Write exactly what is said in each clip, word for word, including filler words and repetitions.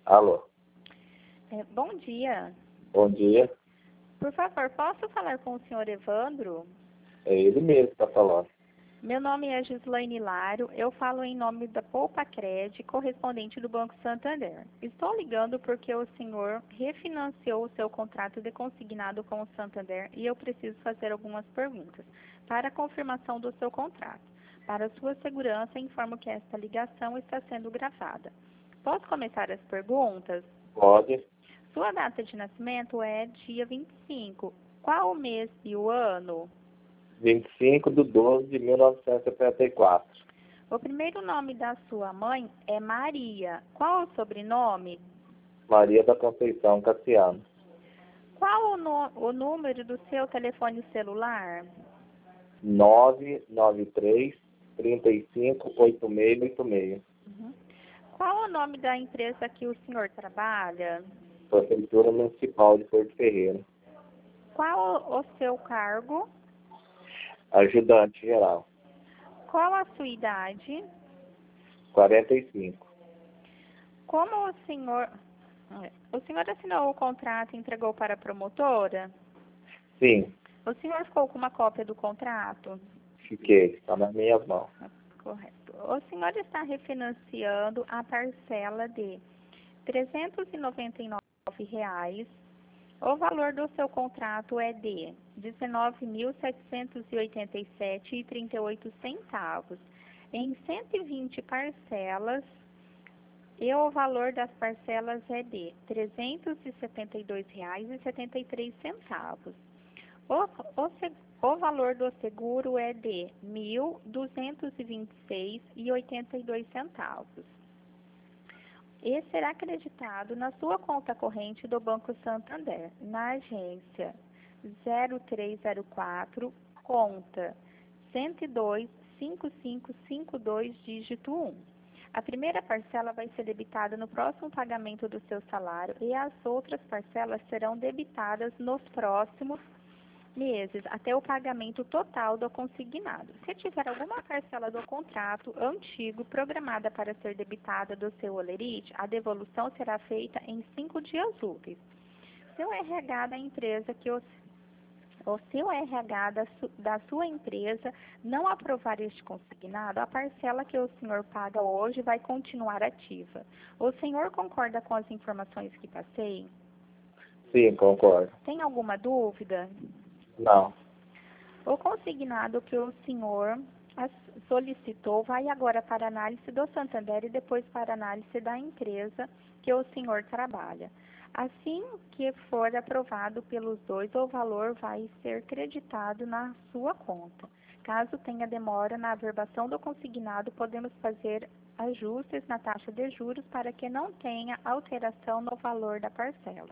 Alô, É, bom dia. bom dia. Por favor, posso falar com o senhor Evandro? É ele mesmo que está falando. Meu nome é Gislaine Hilário, eu falo em nome da Poupa Cred, correspondente do Banco Santander. Estou ligando porque o senhor refinanciou o seu contrato de consignado com o Santander e eu preciso fazer algumas perguntas para a confirmação do seu contrato. Para sua segurança, informo que esta ligação está sendo gravada. Posso começar as perguntas? Pode. Sua data de nascimento é dia vinte e cinco. Qual o mês e o ano? vinte e cinco de doze de mil novecentos e setenta e quatro. O primeiro nome da sua mãe é Maria. Qual o sobrenome? Maria da Conceição Cassiano. Qual o, no- o número do seu telefone celular? nove nove três, três cinco, oito seis oito seis. Uhum. Qual o nome da empresa que o senhor trabalha? Prefeitura Municipal de Porto Ferreira. Qual o, o seu cargo? Ajudante geral. Qual a sua idade? quarenta e cinco. Como o senhor... O senhor assinou o contrato e entregou para a promotora? Sim, O senhor ficou com uma cópia do contrato? fiquei. Está nas minhas mãos. Correto. O senhor está refinanciando a parcela de trezentos e noventa e nove reais. O valor do seu contrato é de dezenove mil setecentos e oitenta e sete reais e trinta e oito centavos em cento e vinte parcelas. E o valor das parcelas é de trezentos e setenta e dois reais e setenta e três centavos. O, o, se- o valor do seguro é de mil duzentos e vinte e seis reais e oitenta e dois centavos. E será acreditado na sua conta corrente do Banco Santander, na agência zero três zero quatro, conta cento e dois, cinco cinco cinco dois, dígito um. A primeira parcela vai ser debitada no próximo pagamento do seu salário e as outras parcelas serão debitadas nos próximos meses, até o pagamento total do consignado. Se tiver alguma parcela do contrato antigo programada para ser debitada do seu holerite, a devolução será feita em cinco dias úteis. Seu R H da empresa que o, o seu R H da, su, da sua empresa não aprovar este consignado, a parcela que o senhor paga hoje vai continuar ativa. O senhor concorda com as informações que passei? Sim, concordo. Tem alguma dúvida? Não. O consignado que o senhor solicitou vai agora para análise do Santander e depois para análise da empresa que o senhor trabalha. Assim que for aprovado pelos dois, o valor vai ser creditado na sua conta. Caso tenha demora na averbação do consignado, podemos fazer ajustes na taxa de juros para que não tenha alteração no valor da parcela.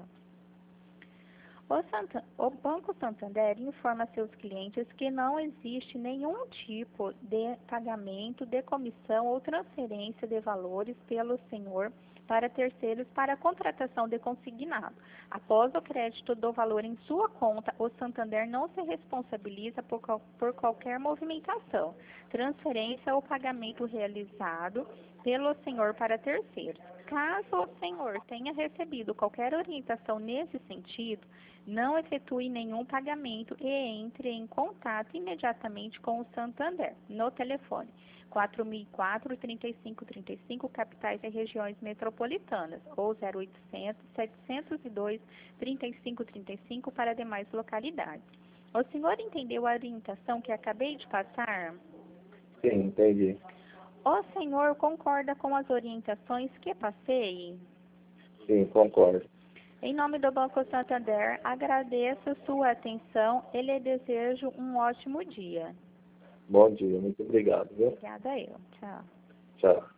O, Santa, o Banco Santander informa seus clientes que não existe nenhum tipo de pagamento de comissão ou transferência de valores pelo senhor para terceiros para a contratação de consignado. Após o crédito do valor em sua conta, o Santander não se responsabiliza por, por qualquer movimentação, transferência ou pagamento realizado pelo senhor para terceiros. Caso o senhor tenha recebido qualquer orientação nesse sentido, não efetue nenhum pagamento e entre em contato imediatamente com o Santander, no telefone quatro mil e quatro, trinta e cinco trinta e cinco, capitais e regiões metropolitanas, ou zero oitocentos, setecentos e dois, trinta e cinco trinta e cinco para demais localidades. O senhor entendeu a orientação que acabei de passar? Sim, entendi. O senhor concorda com as orientações que passei? Sim, concordo. Em nome do Banco Santander, agradeço sua atenção e lhe desejo um ótimo dia. Bom dia, muito obrigado, viu? Obrigada eu. Tchau. Tchau.